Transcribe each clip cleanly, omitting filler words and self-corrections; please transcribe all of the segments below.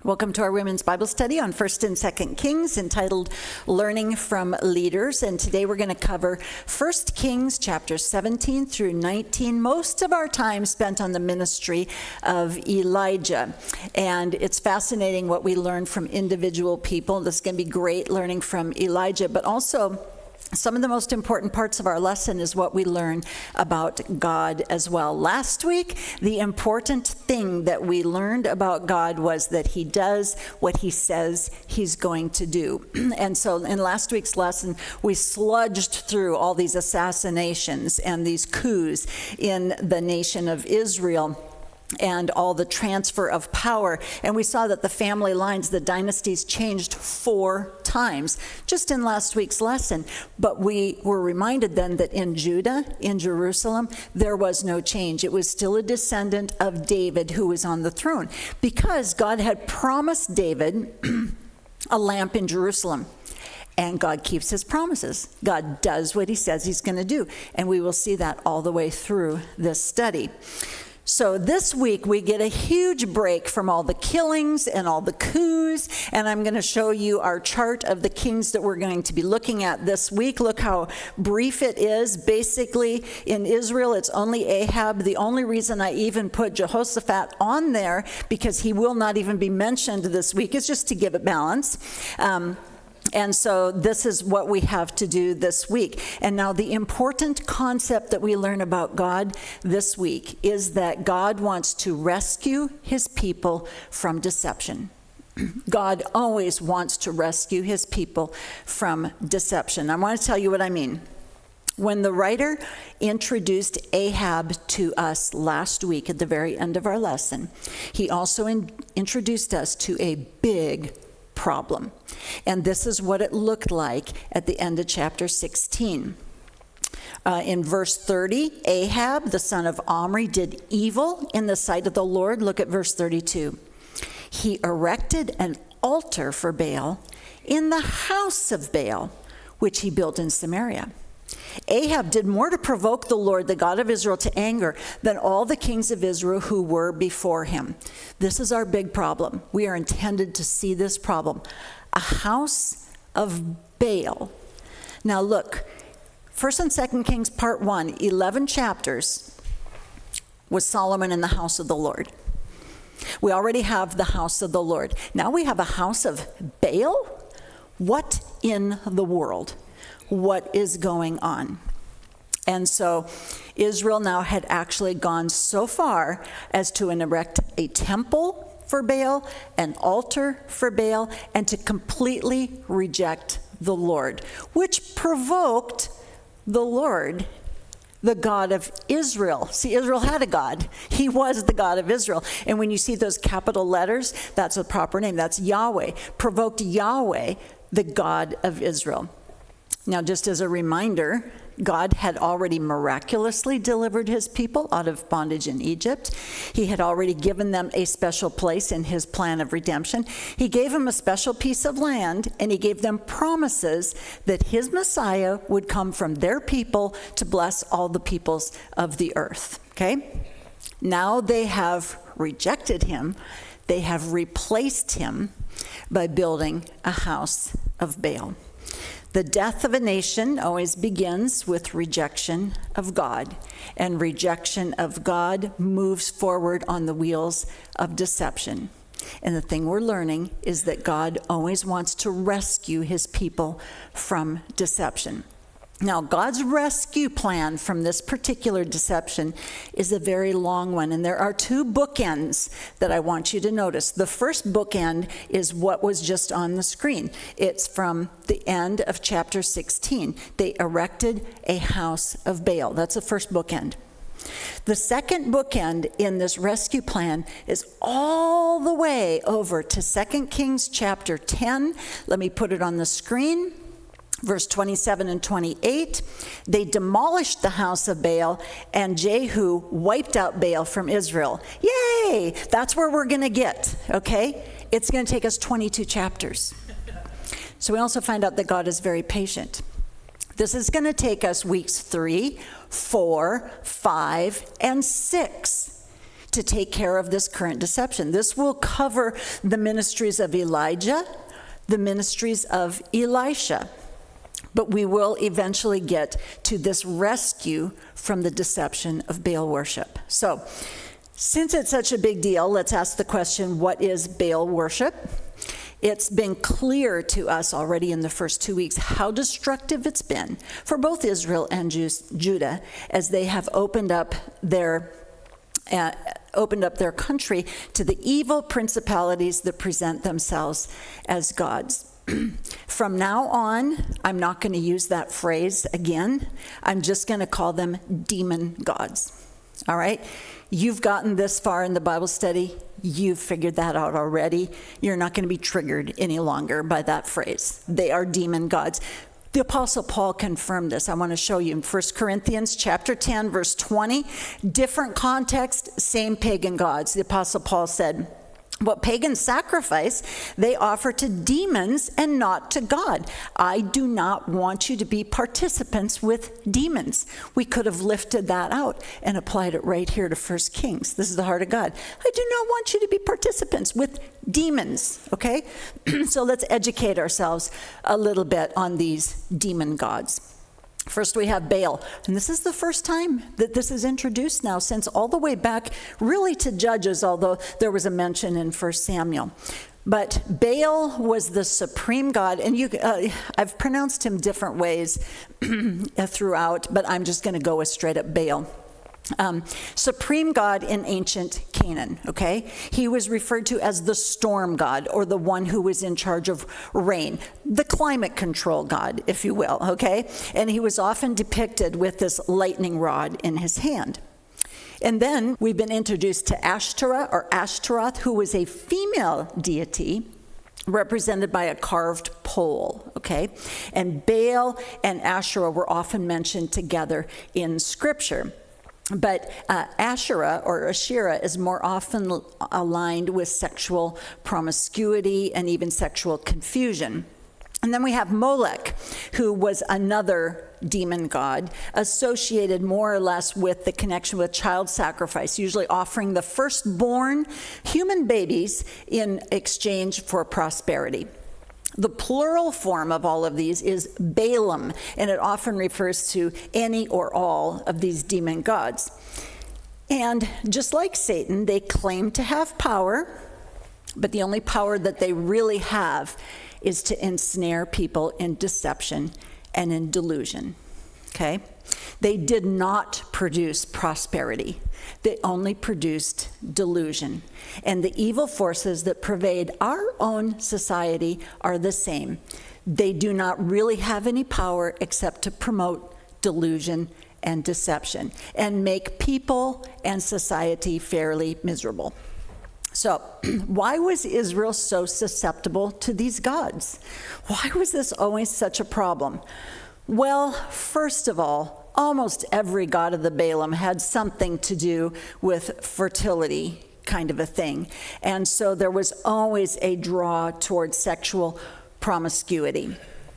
Welcome to our women's Bible study on 1st and 2nd Kings entitled Learning from Leaders. And today we're going to cover 1st Kings chapters 17 through 19. Most of our time spent on the ministry of Elijah. And it's fascinating what we learn from individual people. This is going to be great learning from Elijah, but also some of the most important parts of our lesson is what we learn about God as well. Last week, the important thing that we learned about God was that he does what he says he's going to do. And so in last week's lesson, we sludged through all these assassinations and these coups in the nation of Israel and all the transfer of power. And we saw that the family lines, the dynasties changed 4 times just in last week's lesson. But we were reminded then that in Judah, in Jerusalem, there was no change. It was still a descendant of David who was on the throne because God had promised David a lamp in Jerusalem. And God keeps his promises. God does what he says he's going to do. And we will see that all the way through this study. So this week we get a huge break from all the killings and all the coups, and I'm going to show you our chart of the kings that we're going to be looking at this week. Look how brief it is. Basically, in Israel, it's only Ahab. The only reason I even put Jehoshaphat on there, because he will not even be mentioned this week, is just to give it balance. And so this is what we have to do this week. And now the important concept that we learn about God this week is that God wants to rescue his people from deception. God always wants to rescue his people from deception. I want to tell you what I mean. When the writer introduced Ahab to us last week at the very end of our lesson, he also introduced us to a big problem. And this is what it looked like at the end of chapter 16. In verse 30, Ahab, the son of Omri, did evil in the sight of the Lord. Look at verse 32. He erected an altar for Baal in the house of Baal, which he built in Samaria. Ahab did more to provoke the Lord, the God of Israel, to anger than all the kings of Israel who were before him. This is our big problem. We are intended to see this problem. A house of Baal. Now look, 1st and 2nd Kings part 1, 11 chapters, was Solomon in the house of the Lord. We already have the house of the Lord. Now we have a house of Baal? What in the world? What is going on? And so Israel now had actually gone so far as to erect a temple for Baal, an altar for Baal, and to completely reject the Lord, which provoked the Lord, the God of Israel. See, Israel had a God. He was the God of Israel. And when you see those capital letters, that's a proper name. That's Yahweh. Provoked Yahweh, the God of Israel. Now, just as a reminder, God had already miraculously delivered his people out of bondage in Egypt. He had already given them a special place in his plan of redemption. He gave them a special piece of land, and he gave them promises that his Messiah would come from their people to bless all the peoples of the earth. Okay? Now they have rejected him. They have replaced him by building a house of Baal. The death of a nation always begins with rejection of God, and rejection of God moves forward on the wheels of deception. And the thing we're learning is that God always wants to rescue his people from deception. Now, God's rescue plan from this particular deception is a very long one, and there are 2 bookends that I want you to notice. The first bookend is what was just on the screen. It's from the end of chapter 16. They erected a house of Baal. That's the first bookend. The second bookend in this rescue plan is all the way over to 2 Kings chapter 10. Let me put it on the screen. Verse 27 and 28, they demolished the house of Baal, and Jehu wiped out Baal from Israel. Yay! That's where we're going to get, okay? It's going to take us 22 chapters. So we also find out that God is very patient. This is going to take us weeks 3, 4, 5, and 6 to take care of this current deception. This will cover the ministries of Elijah, the ministries of Elisha. But we will eventually get to this rescue from the deception of Baal worship. So, since it's such a big deal, let's ask the question, what is Baal worship? It's been clear to us already in the first 2 weeks how destructive it's been for both Israel and Judah as they have opened up their country to the evil principalities that present themselves as gods. From now on, I'm not going to use that phrase again. I'm just going to call them demon gods. All right? You've gotten this far in the Bible study. You've figured that out already. You're not going to be triggered any longer by that phrase. They are demon gods. The Apostle Paul confirmed this. I want to show you in 1 Corinthians chapter 10, verse 20. Different context, same pagan gods. The Apostle Paul said, what pagans sacrifice, they offer to demons and not to God. I do not want you to be participants with demons. We could have lifted that out and applied it right here to 1 Kings. This is the heart of God. I do not want you to be participants with demons, okay? So let's educate ourselves a little bit on these demon gods. First, we have Baal, and this is the first time that this is introduced now since all the way back really to Judges, although there was a mention in 1 Samuel. But Baal was the supreme god, and I've pronounced him different ways throughout, but I'm just going to go with straight up Baal. Supreme god in ancient Canaan, okay? He was referred to as the storm god, or the one who was in charge of rain, the climate control god, if you will, okay? And he was often depicted with this lightning rod in his hand. And then we've been introduced to Ashtoreth, or Ashtaroth, who was a female deity represented by a carved pole, okay? And Baal and Asherah were often mentioned together in Scripture. But Asherah, or Asherah, is more often aligned with sexual promiscuity and even sexual confusion. And then we have Molech, who was another demon god associated more or less with the connection with child sacrifice, usually offering the firstborn human babies in exchange for prosperity. The plural form of all of these is Balaam, and it often refers to any or all of these demon gods. And just like Satan, they claim to have power, but the only power that they really have is to ensnare people in deception and in delusion, okay? They did not produce prosperity. They only produced delusion. And the evil forces that pervade our own society are the same. They do not really have any power except to promote delusion and deception and make people and society fairly miserable. So, why was Israel so susceptible to these gods? Why was this always such a problem? Well, first of all, almost every god of the Balaam had something to do with fertility, kind of a thing. And so there was always a draw towards sexual promiscuity.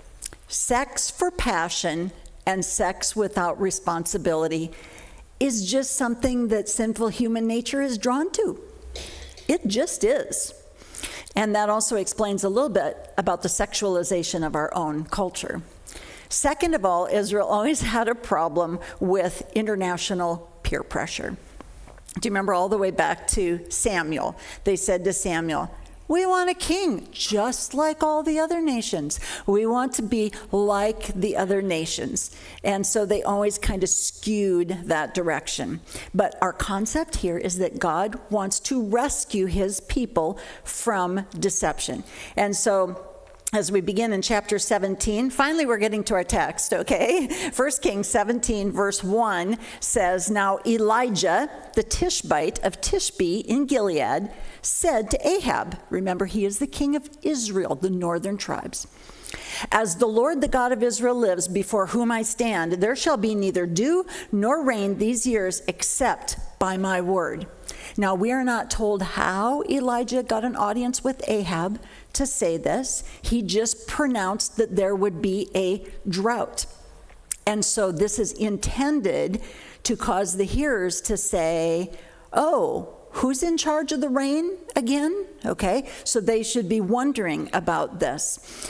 Sex for passion and sex without responsibility is just something that sinful human nature is drawn to. It just is. And that also explains a little bit about the sexualization of our own culture. Second of all, Israel always had a problem with international peer pressure. Do you remember all the way back to Samuel? They said to Samuel, we want a king just like all the other nations. We want to be like the other nations. And so they always kind of skewed that direction. But our concept here is that God wants to rescue his people from deception. And so as we begin in chapter 17, finally we're getting to our text, okay? 1 Kings 17, verse 1 says, now Elijah, the Tishbite of Tishbe in Gilead, said to Ahab, remember he is the king of Israel, the northern tribes, as the Lord, the God of Israel lives, before whom I stand, there shall be neither dew nor rain these years except by my word. Now, we are not told how Elijah got an audience with Ahab to say this. He just pronounced that there would be a drought. And so this is intended to cause the hearers to say, oh, who's in charge of the rain again? Okay, so they should be wondering about this.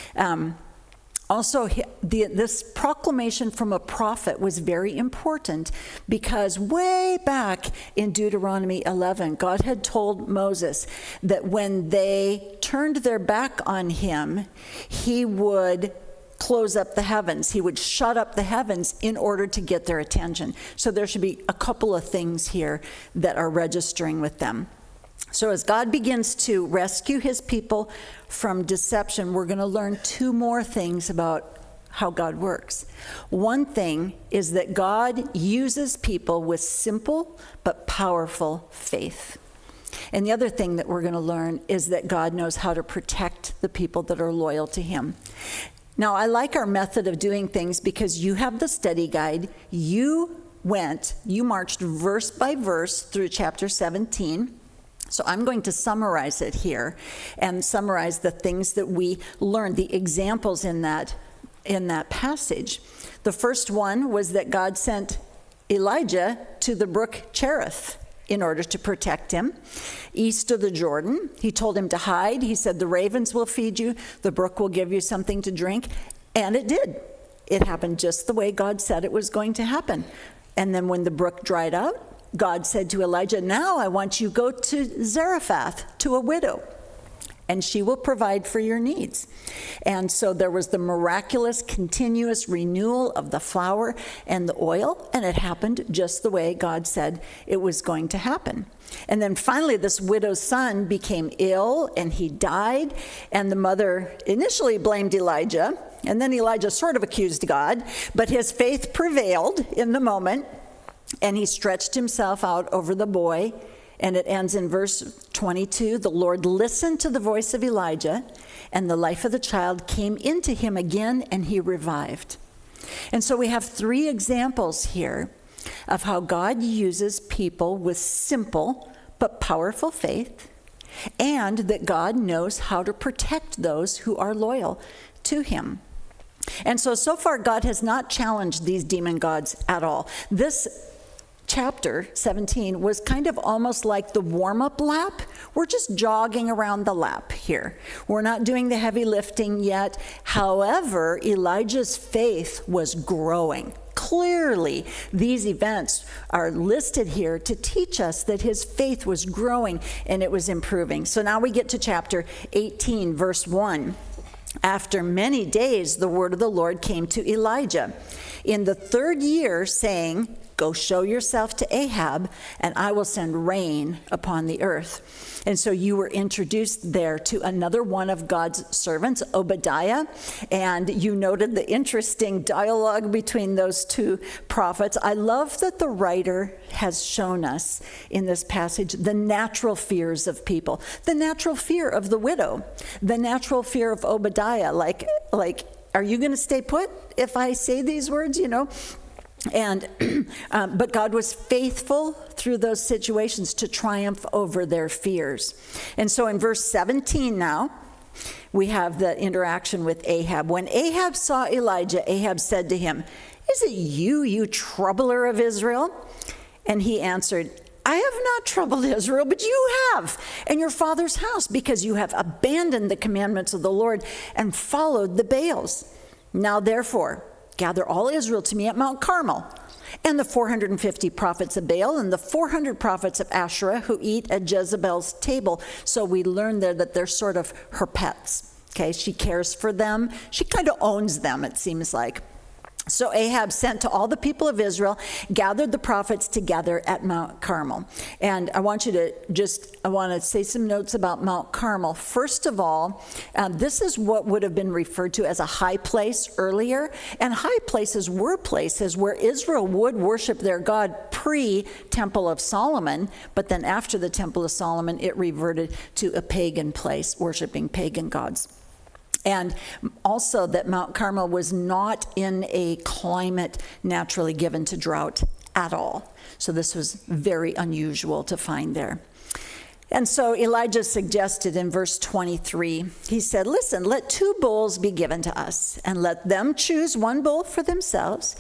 Also, this proclamation from a prophet was very important because way back in Deuteronomy 11, God had told Moses that when they turned their back on him, he would close up the heavens. He would shut up the heavens in order to get their attention. So there should be a couple of things here that are registering with them. So as God begins to rescue his people from deception, we're going to learn two more things about how God works. One thing is that God uses people with simple but powerful faith. And the other thing that we're going to learn is that God knows how to protect the people that are loyal to him. Now, I like our method of doing things because you have the study guide. You marched verse by verse through chapter 17. So I'm going to summarize it here and summarize the things that we learned, the examples in that passage. The first one was that God sent Elijah to the brook Cherith in order to protect him, east of the Jordan. He told him to hide. He said, the ravens will feed you, the brook will give you something to drink. And it did. It happened just the way God said it was going to happen. And then when the brook dried out, God said to Elijah, now I want you to go to Zarephath, to a widow, and she will provide for your needs. And so there was the miraculous, continuous renewal of the flour and the oil, and it happened just the way God said it was going to happen. And then finally, this widow's son became ill, and he died, and the mother initially blamed Elijah, and then Elijah sort of accused God, but his faith prevailed in the moment, and he stretched himself out over the boy. And it ends in verse 22, the Lord listened to the voice of Elijah, and the life of the child came into him again, and he revived. And so we have three examples here of how God uses people with simple but powerful faith, and that God knows how to protect those who are loyal to him. And so far, God has not challenged these demon gods at all. This chapter 17 was kind of almost like the warm-up lap. We're just jogging around the lap here. We're not doing the heavy lifting yet. However, Elijah's faith was growing. Clearly, these events are listed here to teach us that his faith was growing and it was improving. So now we get to chapter 18, verse 1. After many days, the word of the Lord came to Elijah in the third year, saying, go show yourself to Ahab, and I will send rain upon the earth. And so you were introduced there to another one of God's servants, Obadiah, and you noted the interesting dialogue between those two prophets. I love that the writer has shown us in this passage the natural fears of people, the natural fear of the widow, the natural fear of Obadiah, like, are you going to stay put if I say these words, And but God was faithful through those situations to triumph over their fears. And so in verse 17 now, we have the interaction with Ahab. When Ahab saw Elijah, Ahab said to him, is it you troubler of Israel? And he answered, I have not troubled Israel, but you have, and your father's house, because you have abandoned the commandments of the Lord and followed the Baals. Now therefore, gather all Israel to me at Mount Carmel, and the 450 prophets of Baal and the 400 prophets of Asherah who eat at Jezebel's table. So we learn there that they're sort of her pets. Okay, she cares for them. She kind of owns them, it seems like. So Ahab sent to all the people of Israel, gathered the prophets together at Mount Carmel. And I want to say some notes about Mount Carmel. First of all, this is what would have been referred to as a high place earlier. And high places were places where Israel would worship their God pre-Temple of Solomon. But then after the Temple of Solomon, it reverted to a pagan place, worshiping pagan gods. And also that Mount Carmel was not in a climate naturally given to drought at all. So this was very unusual to find there. And so Elijah suggested in verse 23, he said, listen, let 2 bulls be given to us, and let them choose 1 bull for themselves,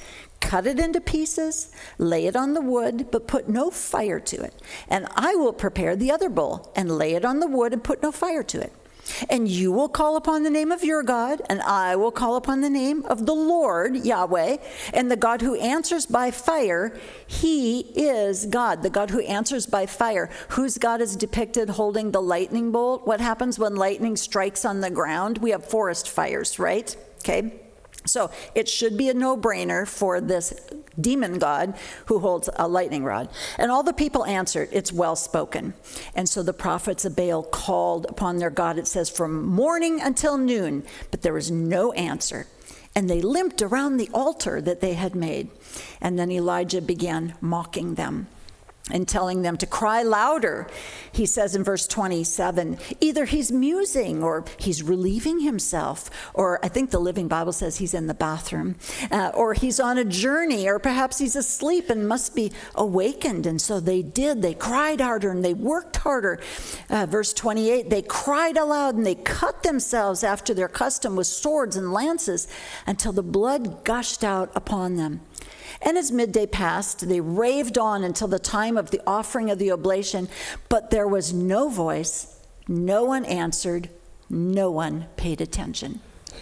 cut it into pieces, lay it on the wood, but put no fire to it. And I will prepare the other bull and lay it on the wood and put no fire to it. And you will call upon the name of your God, and I will call upon the name of the Lord, Yahweh, and the God who answers by fire, he is God. The God who answers by fire. Whose God is depicted holding the lightning bolt? What happens when lightning strikes on the ground? We have forest fires, right? Okay. So it should be a no-brainer for this demon god who holds a lightning rod. And all the people answered, it's well spoken. And so the prophets of Baal called upon their God, it says, from morning until noon, but there was no answer. And they limped around the altar that they had made. And then Elijah began mocking them and telling them to cry louder. He says in verse 27, either he's musing or he's relieving himself, or I think the Living Bible says he's in the bathroom, or he's on a journey, or perhaps he's asleep and must be awakened. And so they cried harder and they worked harder. Verse 28, they cried aloud and they cut themselves after their custom with swords and lances until the blood gushed out upon them. And as midday passed, they raved on until the time of the offering of the oblation, but there was no voice, no one answered, no one paid attention.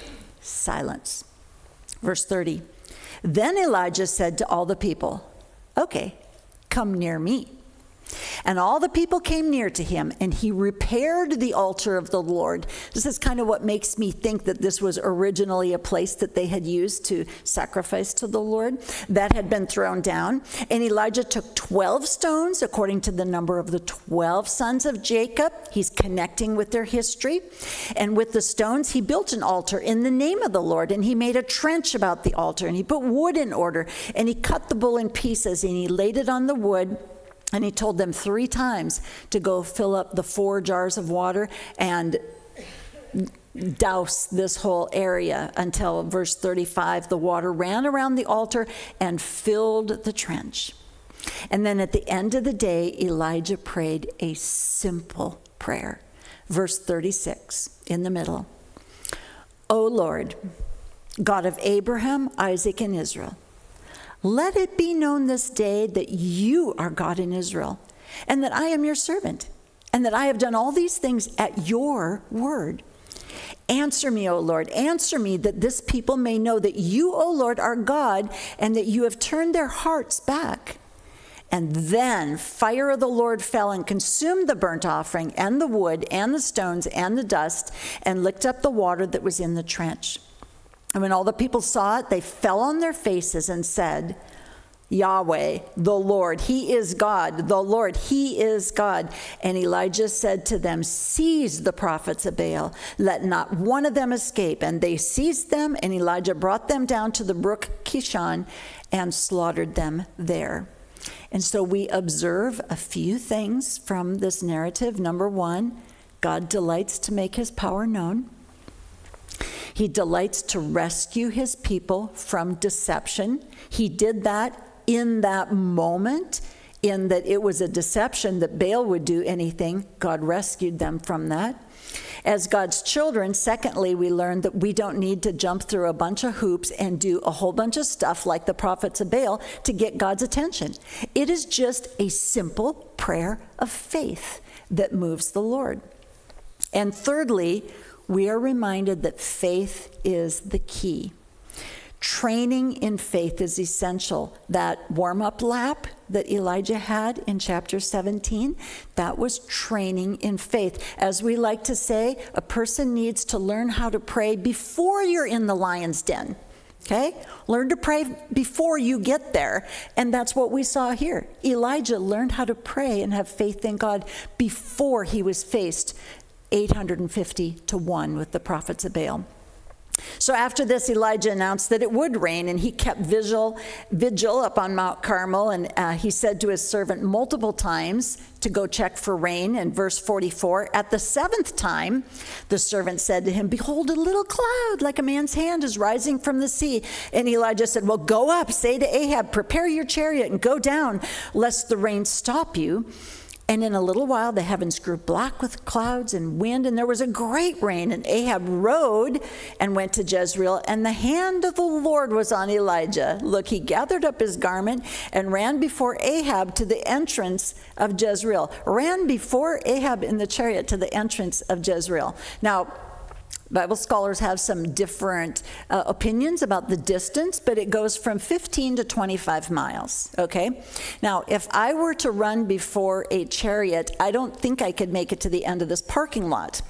Silence. Verse 30, then Elijah said to all the people, okay, come near me. And all the people came near to him, and he repaired the altar of the Lord. This is kind of what makes me think that this was originally a place that they had used to sacrifice to the Lord that had been thrown down. And Elijah took 12 stones, according to the number of the 12 sons of Jacob. He's connecting with their history. And with the stones, he built an altar in the name of the Lord, and he made a trench about the altar, and he put wood in order, and he cut the bull in pieces, and he laid it on the wood. And he told them 3 times to go fill up the 4 jars of water and douse this whole area until, verse 35, the water ran around the altar and filled the trench. And then at the end of the day, Elijah prayed a simple prayer. Verse 36 in the middle. O Lord, God of Abraham, Isaac, and Israel, let it be known this day that you are God in Israel, and that I am your servant, and that I have done all these things at your word. Answer me, O Lord, answer me, that this people may know that you, O Lord, are God, and that you have turned their hearts back. And then fire of the Lord fell and consumed the burnt offering, and the wood, and the stones, and the dust, and licked up the water that was in the trench. And when all the people saw it, they fell on their faces and said, Yahweh, the Lord, he is God. The Lord, he is God. And Elijah said to them, seize the prophets of Baal. Let not one of them escape. And they seized them, and Elijah brought them down to the brook Kishon and slaughtered them there. And so we observe a few things from this narrative. Number 1, God delights to make his power known. He delights to rescue his people from deception. He did that in that moment, in that it was a deception that Baal would do anything. God rescued them from that. As God's children, secondly, we learned that we don't need to jump through a bunch of hoops and do a whole bunch of stuff like the prophets of Baal to get God's attention. It is just a simple prayer of faith that moves the Lord. And thirdly, we are reminded that faith is the key. Training in faith is essential. That warm-up lap that Elijah had in chapter 17, that was training in faith. As we like to say, a person needs to learn how to pray before you're in the lion's den. Okay? Learn to pray before you get there. And that's what we saw here. Elijah learned how to pray and have faith in God before he was faced 850 to 1 with the prophets of Baal. So after this, Elijah announced that it would rain, and he kept vigil up on Mount Carmel, and he said to his servant multiple times to go check for rain. In verse 44, at the 7th time, the servant said to him, behold, a little cloud like a man's hand is rising from the sea. And Elijah said, well, go up, say to Ahab, prepare your chariot and go down, lest the rain stop you. And in a little while, the heavens grew black with clouds and wind, and there was a great rain. And Ahab rode and went to Jezreel, and the hand of the Lord was on Elijah. Look, he gathered up his garment and ran before Ahab to the entrance of Jezreel. Ran before Ahab in the chariot to the entrance of Jezreel. Now, Bible scholars have some different opinions about the distance, but it goes from 15 to 25 miles, okay? Now, if I were to run before a chariot, I don't think I could make it to the end of this parking lot.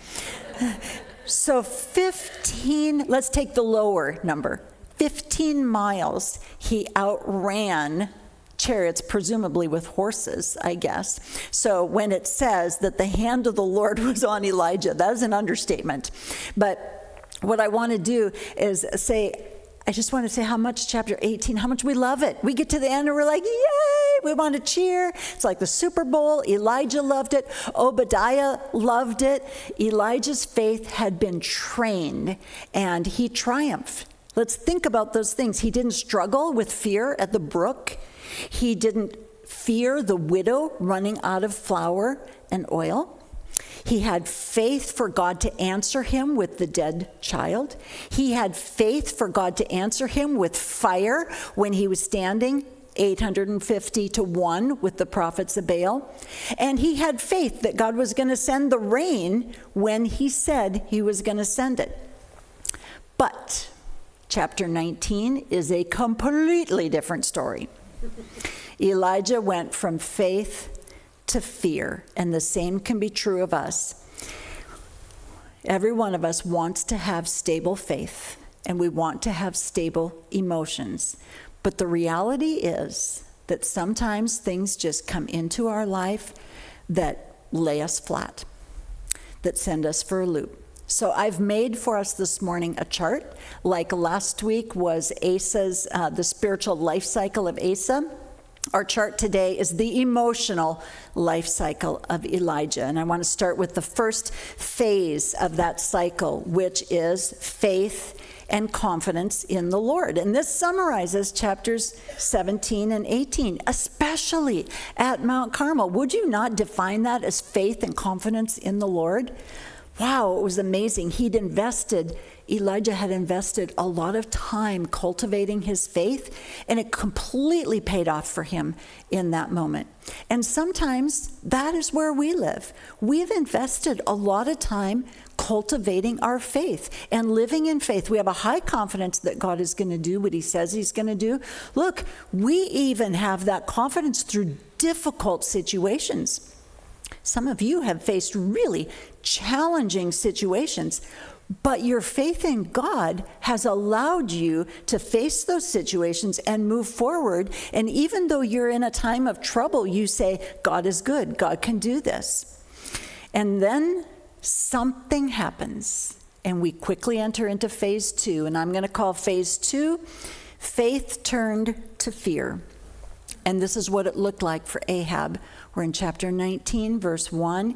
So 15, let's take the lower number. 15 miles he outran chariots, presumably with horses, I guess. So when it says that the hand of the Lord was on Elijah, that is an understatement. But what I want to do is say, I just want to say how much chapter 18, how much we love it. We get to the end and we're like, yay, we want to cheer. It's like the Super Bowl. Elijah loved it. Obadiah loved it. Elijah's faith had been trained and he triumphed. Let's think about those things. He didn't struggle with fear at the brook. He didn't fear the widow running out of flour and oil. He had faith for God to answer him with the dead child. He had faith for God to answer him with fire when he was standing 850 to 1 with the prophets of Baal. And he had faith that God was going to send the rain when he said he was going to send it. But chapter 19 is a completely different story. Elijah went from faith to fear, and the same can be true of us. Every one of us wants to have stable faith, and we want to have stable emotions. But the reality is that sometimes things just come into our life that lay us flat, that send us for a loop. So I've made for us this morning a chart, like last week was Asa's, the spiritual life cycle of Asa. Our chart today is the emotional life cycle of Elijah. And I want to start with the first phase of that cycle, which is faith and confidence in the Lord. And this summarizes chapters 17 and 18, especially at Mount Carmel. Would you not define that as faith and confidence in the Lord? Wow, it was amazing. Elijah had invested a lot of time cultivating his faith, and it completely paid off for him in that moment. And sometimes that is where we live. We've invested a lot of time cultivating our faith and living in faith. We have a high confidence that God is going to do what he says he's going to do. Look, we even have that confidence through difficult situations. Some of you have faced really challenging situations, but your faith in God has allowed you to face those situations and move forward. And even though you're in a time of trouble, you say, God is good. God can do this. And then something happens, and we quickly enter into phase 2. And I'm going to call phase 2, faith turned to fear. And this is what it looked like for Ahab. We're in chapter 19, verse 1.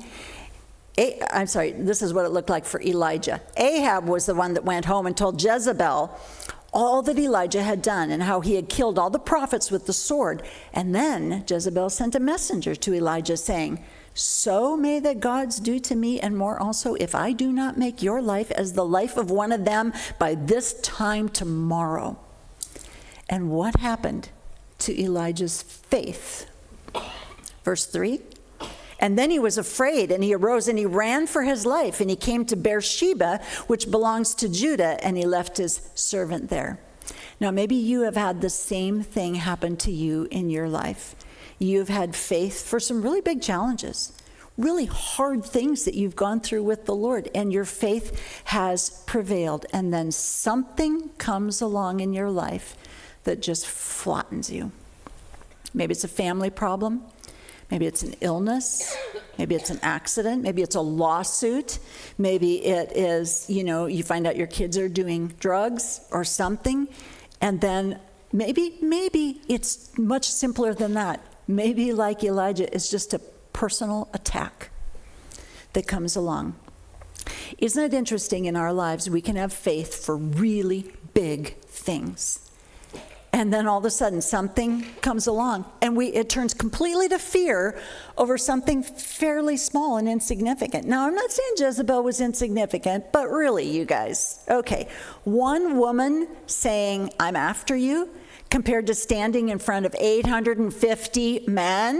This is what it looked like for Elijah. Ahab was the one that went home and told Jezebel all that Elijah had done and how he had killed all the prophets with the sword. And then Jezebel sent a messenger to Elijah saying, so may the gods do to me and more also, if I do not make your life as the life of one of them by this time tomorrow. And what happened to Elijah's faith? Verse 3, and then he was afraid, and he arose and he ran for his life, and he came to Beersheba, which belongs to Judah, and he left his servant there. Now, maybe you have had the same thing happen to you in your life. You've had faith for some really big challenges, really hard things that you've gone through with the Lord, and your faith has prevailed, and then something comes along in your life that just flattens you. Maybe it's a family problem. Maybe it's an illness, maybe it's an accident, maybe it's a lawsuit, maybe it is, you find out your kids are doing drugs or something, and then maybe it's much simpler than that. Maybe like Elijah, it's just a personal attack that comes along. Isn't it interesting in our lives we can have faith for really big things? And then all of a sudden something comes along and it turns completely to fear over something fairly small and insignificant. Now, I'm not saying Jezebel was insignificant, but really, you guys, okay, one woman saying, I'm after you, compared to standing in front of 850 men,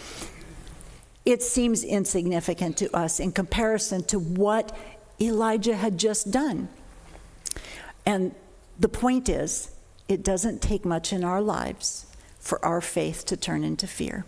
it seems insignificant to us in comparison to what Elijah had just done. And the point is, it doesn't take much in our lives for our faith to turn into fear.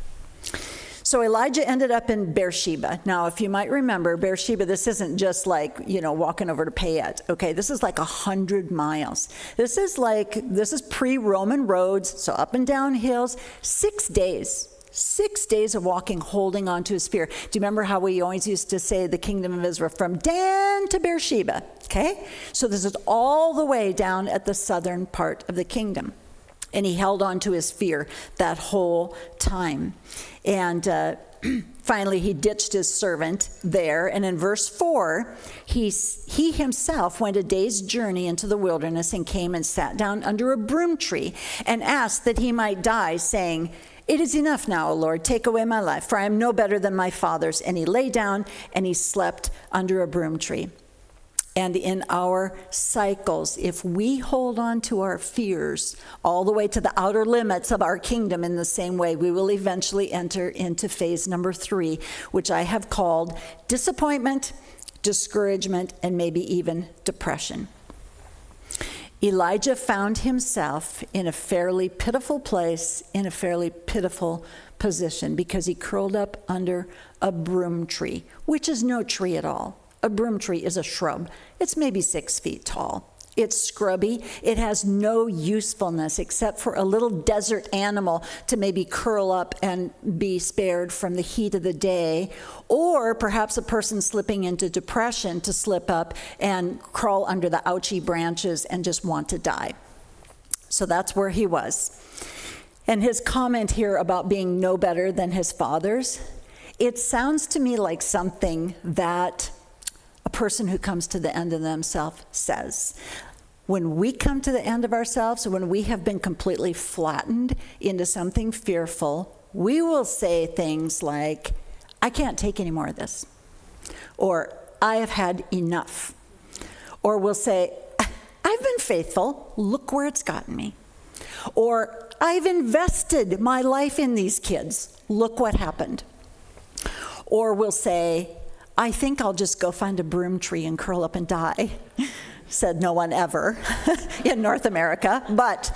So Elijah ended up in Beersheba. Now, if you might remember, Beersheba, this isn't just like, walking over to Payette. Okay, this is like 100 miles. This is pre-Roman roads, so up and down hills, 6 days. 6 days of walking, holding on to his fear. Do you remember how we always used to say the kingdom of Israel from Dan to Beersheba? Okay? So this is all the way down at the southern part of the kingdom. And he held on to his fear that whole time. And finally, he ditched his servant there. And in verse 4, he himself went a day's journey into the wilderness and came and sat down under a broom tree and asked that he might die, saying, It is enough now, O Lord, take away my life, for I am no better than my fathers. And he lay down and he slept under a broom tree. And in our cycles, if we hold on to our fears all the way to the outer limits of our kingdom in the same way, we will eventually enter into phase number 3, which I have called disappointment, discouragement, and maybe even depression. Elijah found himself in a fairly pitiful place, in a fairly pitiful position, because he curled up under a broom tree, which is no tree at all. A broom tree is a shrub. It's maybe 6 feet tall. It's scrubby. It has no usefulness except for a little desert animal to maybe curl up and be spared from the heat of the day, or perhaps a person slipping into depression to slip up and crawl under the ouchy branches and just want to die. So that's where he was. And his comment here about being no better than his fathers, it sounds to me like something that a person who comes to the end of themselves says. When we come to the end of ourselves, when we have been completely flattened into something fearful, we will say things like, I can't take any more of this. Or, I have had enough. Or we'll say, I've been faithful, look where it's gotten me. Or, I've invested my life in these kids, look what happened. Or we'll say, I think I'll just go find a broom tree and curl up and die. Said no one ever in North America. But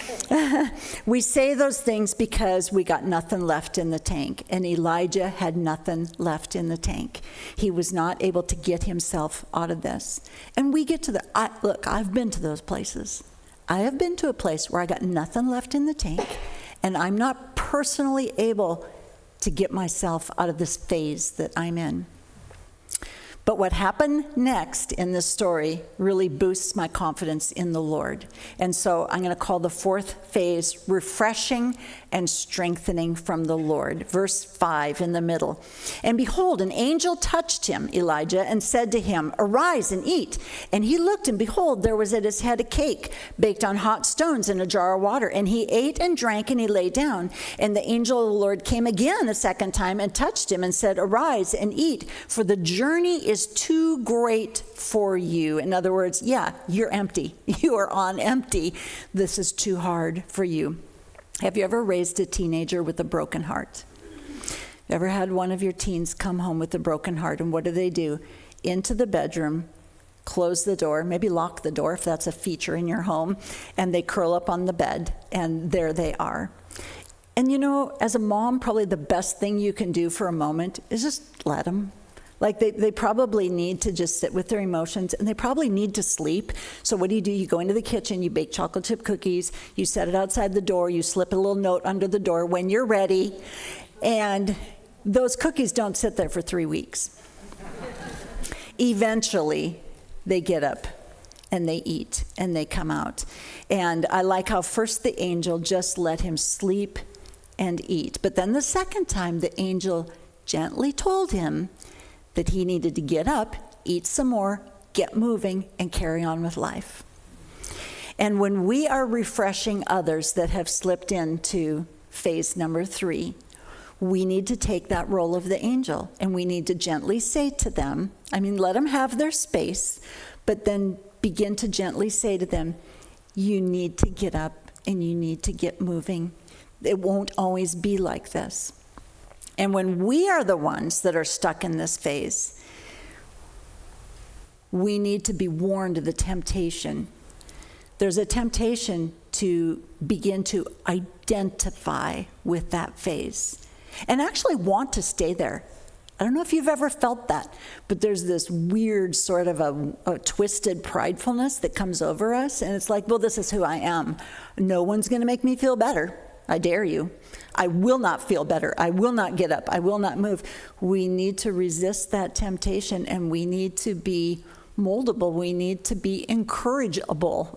we say those things because we got nothing left in the tank. And Elijah had nothing left in the tank. He was not able to get himself out of this. And we get to look, I've been to those places. I have been to a place where I got nothing left in the tank, and I'm not personally able to get myself out of this phase that I'm in. But what happened next in this story really boosts my confidence in the Lord. And so I'm going to call the 4th phase refreshing and strengthening from the Lord. Verse 5 in the middle. And behold, an angel touched him, Elijah, and said to him, Arise and eat. And he looked, and behold, there was at his head a cake baked on hot stones in a jar of water. And he ate and drank, and he lay down. And the angel of the Lord came again a second time and touched him and said, Arise and eat, for the journey is too great for you. In other words, yeah, you're empty. You are on empty. This is too hard for you. Have you ever raised a teenager with a broken heart? You ever had one of your teens come home with a broken heart, and what do? Into the bedroom, close the door, maybe lock the door if that's a feature in your home, and they curl up on the bed, and there they are. And as a mom, probably the best thing you can do for a moment is just let them. Like they probably need to just sit with their emotions, and they probably need to sleep. So what do? You go into the kitchen, you bake chocolate chip cookies, you set it outside the door, you slip a little note under the door when you're ready, and those cookies don't sit there for 3 weeks. Eventually, they get up and they eat and they come out. And I like how first the angel just let him sleep and eat. But then the second time, the angel gently told him that he needed to get up, eat some more, get moving, and carry on with life. And when we are refreshing others that have slipped into phase number 3, we need to take that role of the angel, and we need to gently say to them, let them have their space, but then begin to gently say to them, you need to get up and you need to get moving. It won't always be like this. And when we are the ones that are stuck in this phase, we need to be warned of the temptation. There's a temptation to begin to identify with that phase and actually want to stay there. I don't know if you've ever felt that, but there's this weird sort of a twisted pridefulness that comes over us, and it's like, well, this is who I am. No one's going to make me feel better. I dare you. I will not feel better. I will not get up. I will not move. We need to resist that temptation, and we need to be moldable. We need to be encourageable.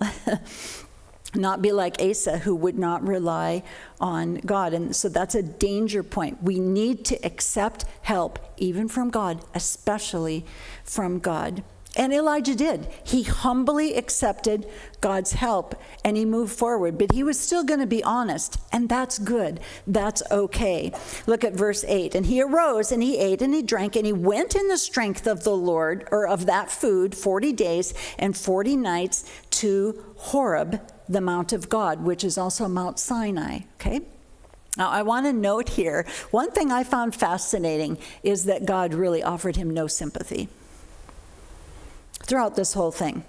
Not be like Asa, who would not rely on God. And so that's a danger point. We need to accept help, even from God, especially from God. And Elijah did. He humbly accepted God's help, and he moved forward. But he was still going to be honest, and that's good. That's okay. Look at verse 8. And he arose, and he ate, and he drank, and he went in the strength of the Lord, or of that food, 40 days and 40 nights to Horeb, the Mount of God, which is also Mount Sinai, okay? Now, I want to note here, one thing I found fascinating is that God really offered him no sympathy throughout this whole thing.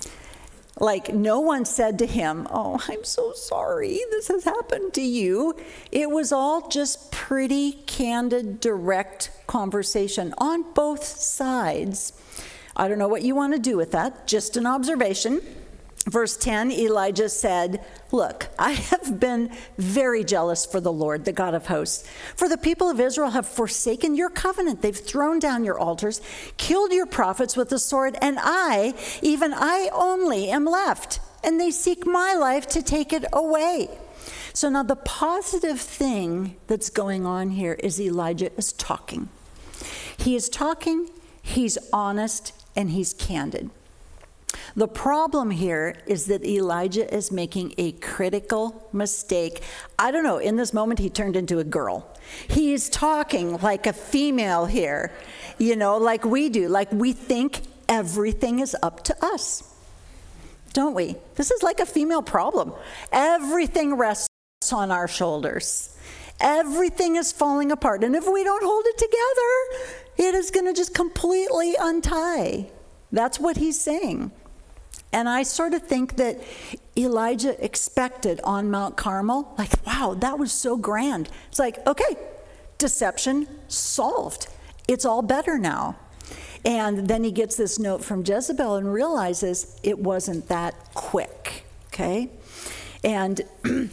Like, no one said to him, oh, I'm so sorry this has happened to you. It was all just pretty candid, direct conversation on both sides. I don't know what you want to do with that, just an observation. Verse 10, Elijah said, look, I have been very jealous for the Lord, the God of hosts. For the people of Israel have forsaken your covenant. They've thrown down your altars, killed your prophets with the sword, and I, even I only, am left. And they seek my life to take it away. So now the positive thing that's going on here is Elijah is talking. He is talking, he's honest, and he's candid. The problem here is that Elijah is making a critical mistake. I don't know, in this moment he turned into a girl. He is talking like a female here, like we do, like we think everything is up to us, don't we? This is like a female problem. Everything rests on our shoulders. Everything is falling apart, and if we don't hold it together, it is going to just completely untie. That's what he's saying. And I sort of think that Elijah expected on Mount Carmel, like, wow, that was so grand. It's like, okay, deception solved. It's all better now. And then he gets this note from Jezebel and realizes it wasn't that quick, okay? And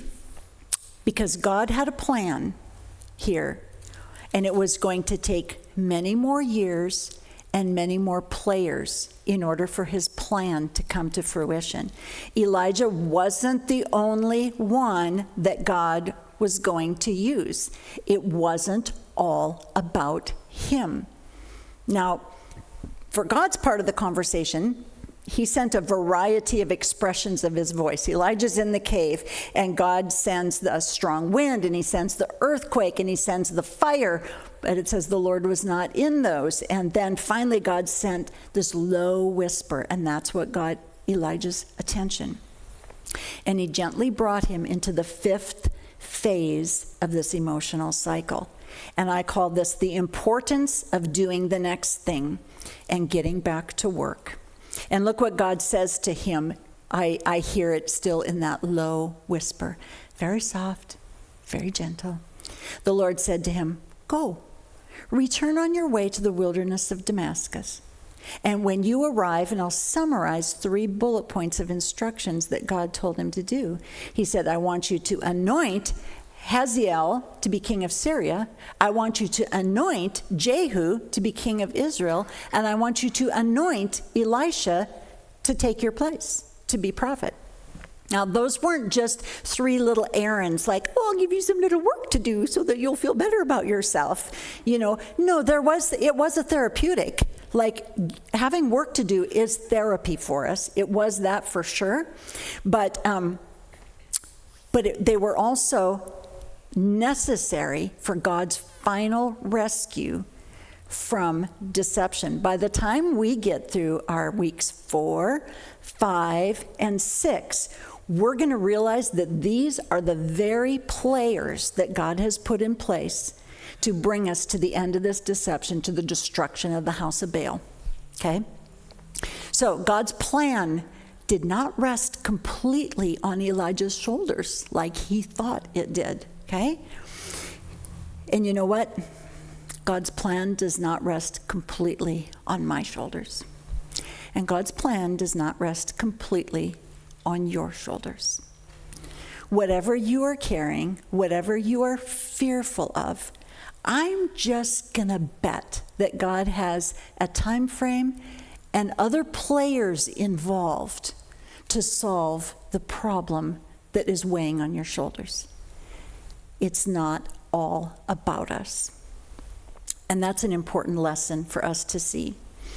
because God had a plan here, and it was going to take many more years and many more players in order for his plan to come to fruition. Elijah wasn't the only one that God was going to use. It wasn't all about him. Now, for God's part of the conversation, he sent a variety of expressions of his voice. Elijah's in the cave, and God sends the strong wind, and he sends the earthquake, and he sends the fire. But it says the Lord was not in those. And then finally God sent this low whisper, and that's what got Elijah's attention. And he gently brought him into the 5th phase of this emotional cycle. And I call this the importance of doing the next thing and getting back to work. And look what God says to him. I hear it still in that low whisper, very soft, very gentle. The Lord said to him, go, return on your way to the wilderness of Damascus. And when you arrive, and I'll summarize 3 bullet points of instructions that God told him to do. He said, I want you to anoint Hazael to be king of Syria. I want you to anoint Jehu to be king of Israel. And I want you to anoint Elisha to take your place, to be prophet. Now, those weren't just 3 little errands like, oh, I'll give you some little work to do so that you'll feel better about yourself. No, it was a therapeutic. Like, having work to do is therapy for us. It was that for sure. But they were also necessary for God's final rescue from deception. By the time we get through our weeks 4, 5, and 6, we're going to realize that these are the very players that God has put in place to bring us to the end of this deception, to the destruction of the house of Baal. Okay? So God's plan did not rest completely on Elijah's shoulders like he thought it did. Okay? And you know what? God's plan does not rest completely on my shoulders. And God's plan does not rest completely on your shoulders. Whatever you are carrying, whatever you are fearful of, I'm just going to bet that God has a time frame and other players involved to solve the problem that is weighing on your shoulders. It's not all about us. And that's an important lesson for us to see.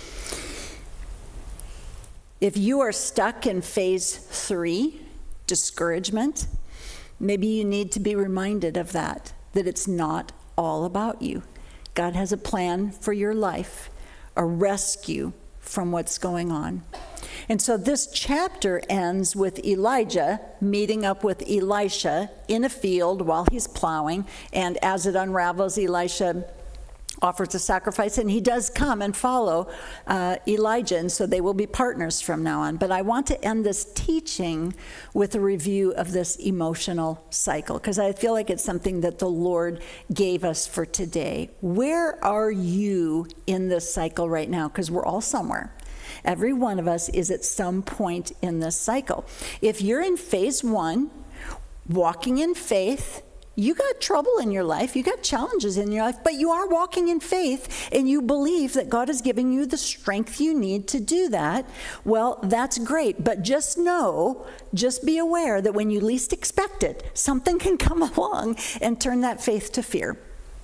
If you are stuck in phase 3, discouragement, maybe you need to be reminded of that it's not all about you. God has a plan for your life, a rescue from what's going on. And so this chapter ends with Elijah meeting up with Elisha in a field while he's plowing, and as it unravels, Elisha offers a sacrifice, and he does come and follow Elijah, and so they will be partners from now on. But I want to end this teaching with a review of this emotional cycle, because I feel like it's something that the Lord gave us for today. Where are you in this cycle right now? Because we're all somewhere. Every one of us is at some point in this cycle. If you're in phase 1, walking in faith, you got trouble in your life, you got challenges in your life, but you are walking in faith and you believe that God is giving you the strength you need to do that. Well, that's great, but just be aware that when you least expect it, something can come along and turn that faith to fear.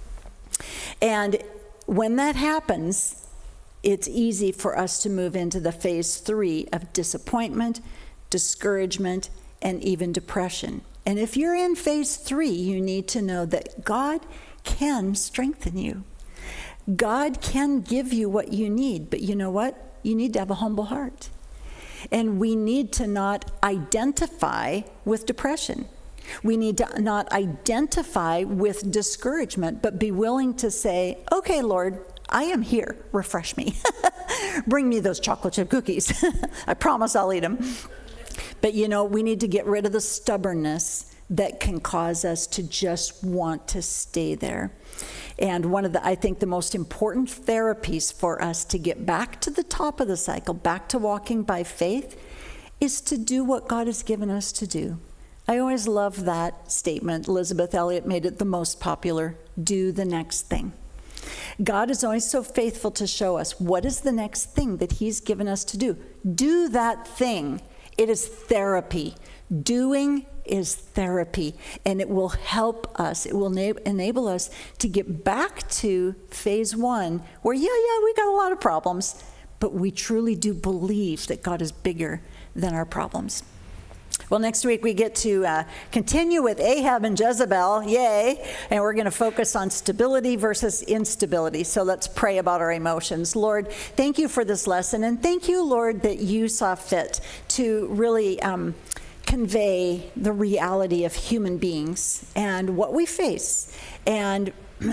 And when that happens, it's easy for us to move into the phase 3 of disappointment, discouragement, and even depression. And if you're in phase 3, you need to know that God can strengthen you. God can give you what you need, but you know what? You need to have a humble heart. And we need to not identify with depression. We need to not identify with discouragement, but be willing to say, okay, Lord, I am here. Refresh me. Bring me those chocolate chip cookies. I promise I'll eat them. But we need to get rid of the stubbornness that can cause us to just want to stay there. And one of I think the most important therapies for us to get back to the top of the cycle, back to walking by faith, is to do what God has given us to do. I always love that statement. Elizabeth Elliot made it the most popular: do the next thing. God is always so faithful to show us what is the next thing that He's given us to do. Do that thing. It is therapy. Doing is therapy, and it will help us. It will enable us to get back to phase 1, where, we got a lot of problems, but we truly do believe that God is bigger than our problems. Well, next week we get to continue with Ahab and Jezebel, yay, and we're going to focus on stability versus instability. So let's pray about our emotions. Lord, thank you for this lesson, and thank you, Lord, that you saw fit to really convey the reality of human beings and what we face. And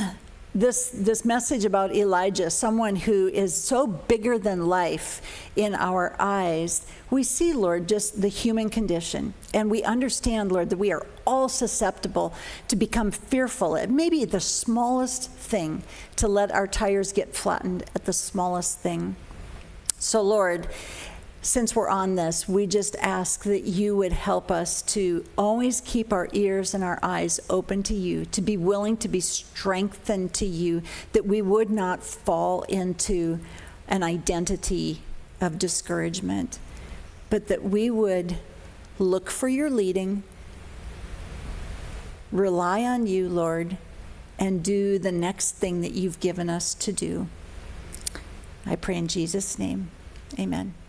this message about Elijah, someone who is so bigger than life in our eyes, we see, Lord, just the human condition. And we understand, Lord, that we are all susceptible to become fearful at maybe the smallest thing, to let our tires get flattened at the smallest thing. So, Lord, since we're on this, we just ask that you would help us to always keep our ears and our eyes open to you, to be willing to be strengthened to you, that we would not fall into an identity of discouragement, but that we would look for your leading, rely on you, Lord, and do the next thing that you've given us to do. I pray in Jesus' name. Amen.